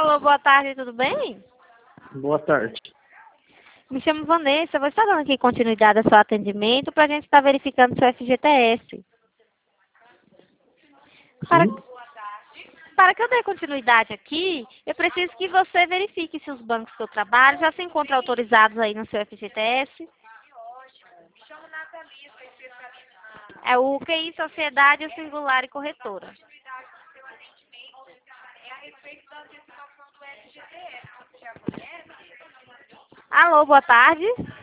Alô, boa tarde, tudo bem? Boa tarde. Me chamo Vanessa, vou estar dando aqui continuidade ao seu atendimento para a gente estar verificando seu FGTS. Para, Sim? para que eu dê continuidade aqui, eu preciso que você verifique se os bancos que eu trabalho já se encontram autorizados aí no seu FGTS. É o QI Sociedade Singular e Corretora. Alô, boa tarde.